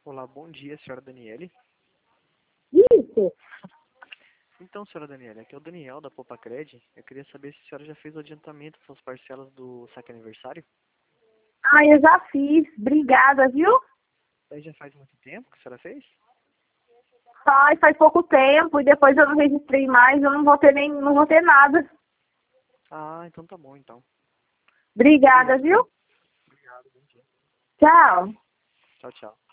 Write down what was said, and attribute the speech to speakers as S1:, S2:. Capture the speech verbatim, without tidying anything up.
S1: Olá, bom dia, senhora Daniele.
S2: Isso.
S1: Então, senhora Daniele, aqui é o Daniel da Popacred. Eu queria saber se a senhora já fez o adiantamento das suas parcelas do saque aniversário.
S2: Ah, eu já fiz. Obrigada, viu?
S1: Aí já faz muito tempo que a senhora fez?
S2: Faz, faz pouco tempo e depois eu não registrei mais, eu não vou ter nem, não vou ter nada.
S1: Ah, então tá bom, então.
S2: Obrigada,
S1: Obrigado.
S2: viu?
S1: Obrigado, bom dia.
S2: Tchau.
S1: Tchau, tchau.